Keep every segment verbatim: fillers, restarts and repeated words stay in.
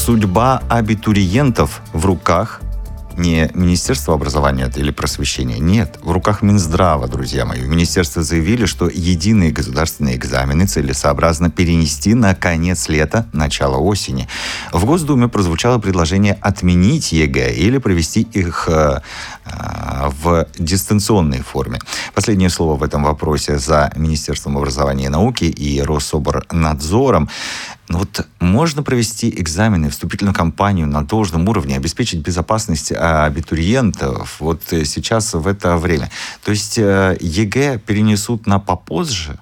судьба абитуриентов в руках не Министерства образования или просвещения, нет, в руках Минздрава, друзья мои. В министерстве заявили, что единые государственные экзамены целесообразно перенести на конец лета, начало осени. В Госдуме прозвучало предложение отменить ЕГЭ или провести их э, в дистанционной форме. Последнее слово в этом вопросе за Министерством образования и науки и Рособорнадзором. Но вот можно провести экзамены, вступительную кампанию на должном уровне, обеспечить безопасность абитуриентов вот сейчас в это время. То есть ЕГЭ перенесут на попозже?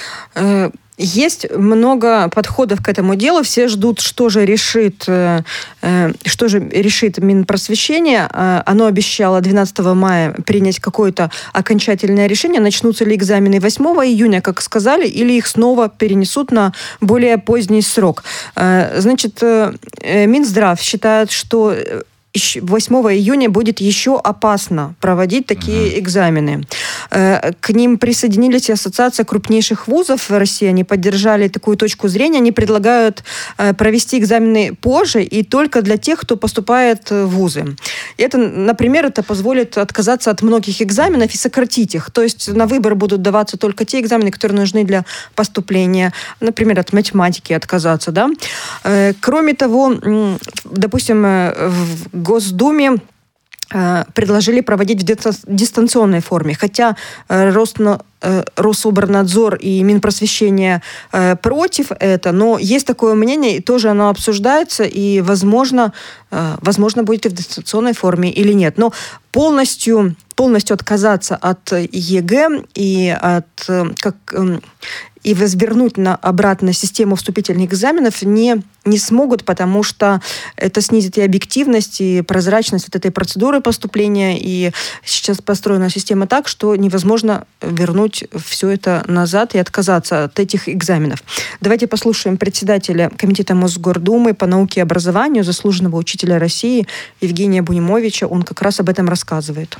Есть много подходов к этому делу. Все ждут, что же решит, э, что же решит Минпросвещение. Оно обещало двенадцатого мая принять какое-то окончательное решение. Начнутся ли экзамены восьмого июня, как сказали, или их снова перенесут на более поздний срок. Э, значит, э, Минздрав считает, что восьмого июня будет еще опасно проводить такие mm-hmm. экзамены. К ним присоединились и ассоциация крупнейших вузов в России. Они поддержали такую точку зрения. Они предлагают провести экзамены позже и только для тех, кто поступает в вузы. И это, например, это позволит отказаться от многих экзаменов и сократить их. То есть на выбор будут даваться только те экзамены, которые нужны для поступления. Например, от математики отказаться. Да? Кроме того, допустим, в Госдуме предложили проводить в дистанционной форме. Хотя Росно, Рособорнадзор и Минпросвещение против этого, но есть такое мнение, и тоже оно обсуждается, и, возможно, возможно будет и в дистанционной форме или нет. Но полностью, полностью отказаться от ЕГЭ и от... как и возвернуть на обратно систему вступительных экзаменов не, не смогут, потому что это снизит и объективность, и прозрачность вот этой процедуры поступления. И сейчас построена система так, что невозможно вернуть все это назад и отказаться от этих экзаменов. Давайте послушаем председателя Комитета Мосгордумы по науке и образованию, заслуженного учителя России Евгения Бунимовича. Он как раз об этом рассказывает.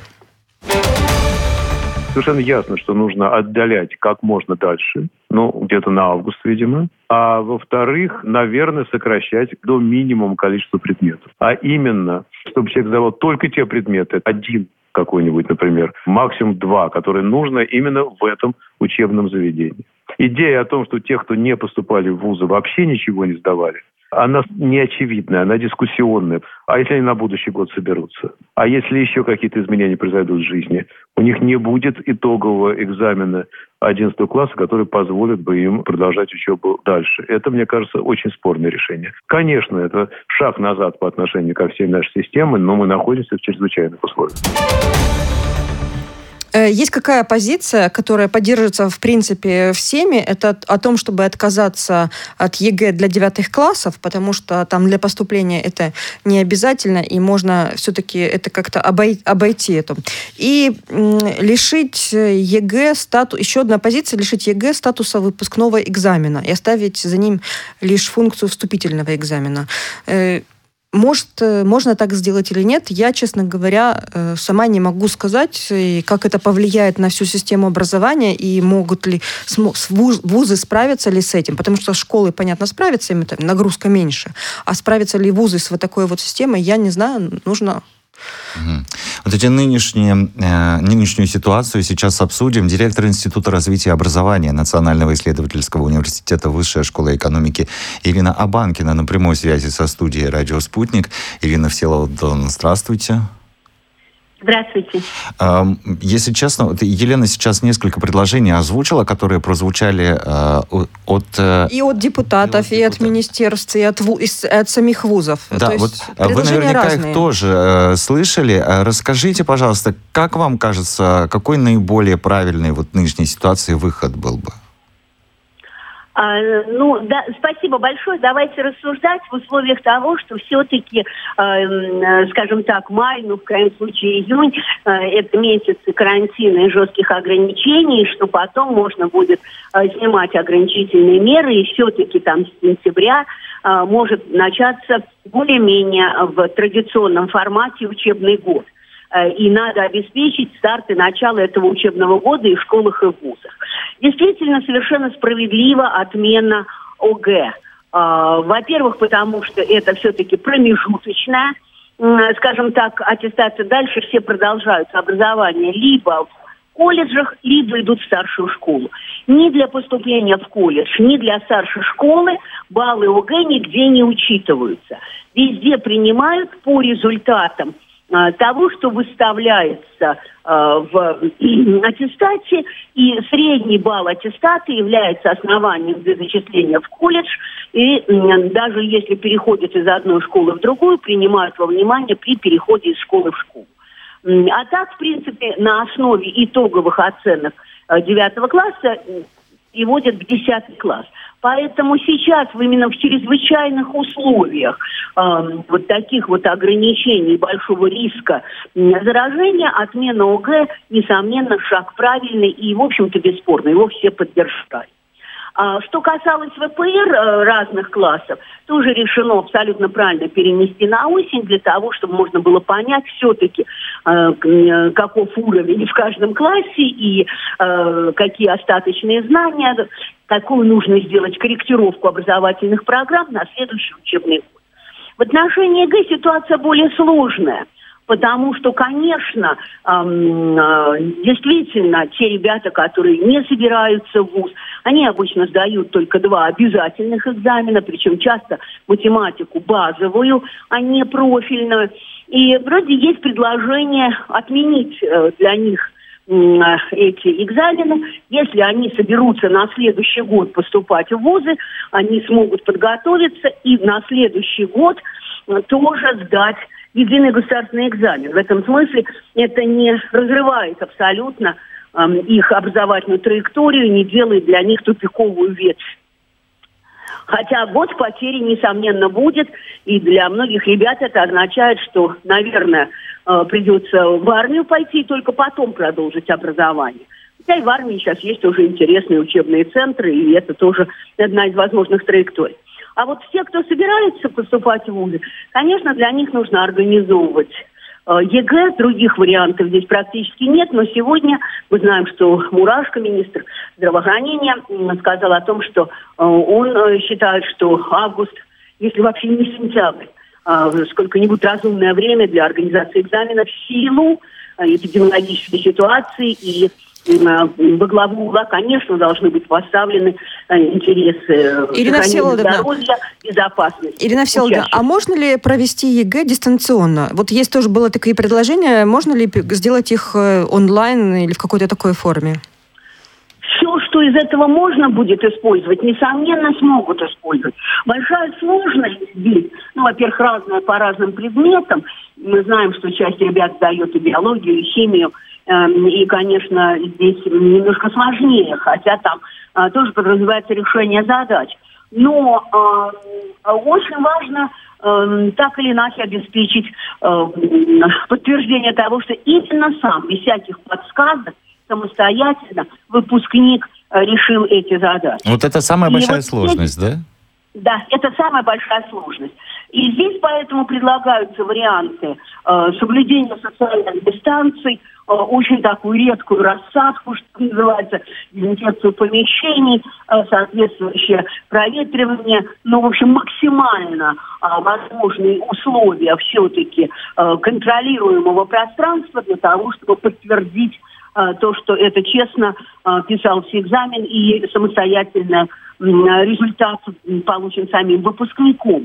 Совершенно ясно, что нужно отдалять как можно дальше, ну, где-то на август, видимо. А во-вторых, наверное, сокращать до минимума количество предметов. А именно, чтобы человек сдавал только те предметы, один какой-нибудь, например, максимум два, которые нужно именно в этом учебном заведении. Идея о том, что те, кто не поступали в вузы, вообще ничего не сдавали, она не очевидная, она дискуссионная. А если они на будущий год соберутся? А если еще какие-то изменения произойдут в жизни? У них не будет итогового экзамена одиннадцатого класса, который позволит бы им продолжать учебу дальше. Это, мне кажется, очень спорное решение. Конечно, это шаг назад по отношению ко всей нашей системе, но мы находимся в чрезвычайных условиях. Есть какая позиция, которая поддерживается, в принципе, всеми, это о том, чтобы отказаться от ЕГЭ для девятых классов, потому что там для поступления это не обязательно, и можно все-таки это как-то обойти это. И лишить ЕГЭ статус, еще одна позиция, лишить ЕГЭ статуса выпускного экзамена и оставить за ним лишь функцию вступительного экзамена. Может, можно так сделать или нет, я, честно говоря, сама не могу сказать, как это повлияет на всю систему образования и могут ли вузы справиться ли с этим, потому что школы, понятно, справятся, им это нагрузка меньше, а справятся ли вузы с вот такой вот системой, я не знаю, нужно... Угу. Вот эти нынешние, э, нынешнюю ситуацию сейчас обсудим. Директор Института развития и образования Национального исследовательского университета Высшая школа экономики Ирина Абанкина на прямой связи со студией «Радио Спутник». Ирина Всеволодовна, здравствуйте. Здравствуйте. Если честно, вот Елена сейчас несколько предложений озвучила, которые прозвучали э, от... И от депутатов, и, и от, от министерств, и от, ву, и от самих вузов. Да, То вот есть вы наверняка разные. их тоже э, слышали. Расскажите, пожалуйста, как вам кажется, какой наиболее правильный вот в нынешней ситуации выход был бы? А, ну, да, спасибо большое. Давайте рассуждать в условиях того, что все-таки, э, скажем так, май, ну, в крайнем случае, июнь, э, это месяцы карантина и жестких ограничений, что потом можно будет э, снимать ограничительные меры, и все-таки там с сентября э, может начаться более-менее в традиционном формате учебный год. И надо обеспечить старт и начало этого учебного года и в школах, и в вузах. Действительно, совершенно справедлива отмена ОГЭ. Во-первых, потому что это все-таки промежуточная, скажем так, аттестация. Дальше все продолжают образование либо в колледжах, либо идут в старшую школу. Ни для поступления в колледж, ни для старшей школы баллы ОГЭ нигде не учитываются. Везде принимают по результатам э, того, что выставляется э, в аттестате, и средний балл аттестата является основанием для зачисления в колледж, и э, даже если переходят из одной школы в другую, принимают во внимание при переходе из школы в школу. А так, в принципе, на основе итоговых оценок девятого класса переводят в десятый класс. Поэтому сейчас именно в чрезвычайных условиях э, вот таких вот ограничений, большого риска заражения, отмена ОГЭ, несомненно, шаг правильный и, в общем-то, бесспорный. Его все поддержали. А что касалось ВПР разных классов, тоже решено абсолютно правильно перенести на осень для того, чтобы можно было понять все-таки, э, каков уровень в каждом классе и э, какие остаточные знания, какую нужно сделать корректировку образовательных программ на следующий учебный год. В отношении ЕГЭ ситуация более сложная. Потому что, конечно, эм, э, действительно, те ребята, которые не собираются в вуз, они обычно сдают только два обязательных экзамена, причем часто математику базовую, а не профильную. И вроде есть предложение отменить э, для них э, эти экзамены. Если они соберутся на следующий год поступать в вузы, они смогут подготовиться и на следующий год э, тоже сдать единый государственный экзамен. В этом смысле это не разрывает абсолютно э, их образовательную траекторию, не делает для них тупиковую ветвь. Хотя год потери, несомненно, будет, и для многих ребят это означает, что, наверное, э, придется в армию пойти и только потом продолжить образование. Хотя и в армии сейчас есть уже интересные учебные центры, и это тоже одна из возможных траекторий. А вот все, кто собирается поступать в вузы, конечно, для них нужно организовывать э, ЕГЭ. Других вариантов здесь практически нет. Но сегодня мы знаем, что Мурашко, министр здравоохранения, э, сказал о том, что э, он э, считает, что август, если вообще не сентябрь, э, сколько-нибудь разумное время для организации экзаменов в силу э, эпидемиологической ситуации и во главу угла, конечно, должны быть поставлены интересы Ирина Всеволодовна, здоровья, безопасности. Ирина Всеволодовна, а можно ли провести ЕГЭ дистанционно? Вот есть тоже было такие предложения, можно ли сделать их онлайн или в какой-то такой форме? Все, что из этого можно будет использовать, несомненно, смогут использовать. Большая сложность здесь, ну, во-первых, разная по разным предметам. Мы знаем, что часть ребят сдает и биологию, и химию. И, конечно, здесь немножко сложнее, хотя там а, тоже подразумевается решение задач. Но а, очень важно а, так или иначе обеспечить а, подтверждение того, что именно сам, без всяких подсказок, самостоятельно выпускник а, решил эти задачи. Вот это самая и большая вот сложность, здесь, да? Да, это самая большая сложность. И здесь поэтому предлагаются варианты э, соблюдения социальных дистанций, э, очень такую редкую рассадку, что называется, дезинфекцию помещений, э, соответствующее проветривание, но, в общем, максимально э, возможные условия все-таки э, контролируемого пространства для того, чтобы подтвердить э, то, что это честно э, писался экзамен и самостоятельно э, результат получен самим выпускником.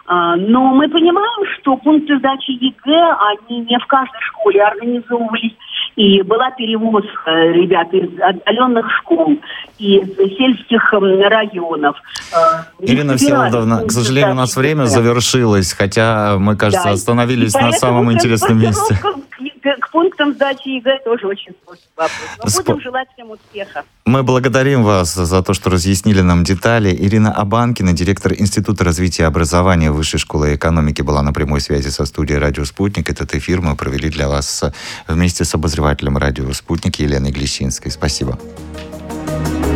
Но мы понимаем, что пункты сдачи ЕГЭ, они не в каждой школе организовывались. И была перевозка ребят из отдаленных школ, из сельских районов. Ирина Всеволодовна, к сожалению, у нас время завершилось, хотя мы, кажется, да, остановились на самом интересном месте. К, к пунктам сдачи ЕГЭ тоже очень сложный вопрос. Но Сп... будем желать всем успеха. Мы благодарим вас за то, что разъяснили нам детали. Ирина Абанкина, директор Института развития образования Высшей школы экономики, была на прямой связи со студией «Радио Спутник». Этот эфир мы провели для вас вместе с обозревателем «Радио Спутник» Еленой Глещинской. Спасибо.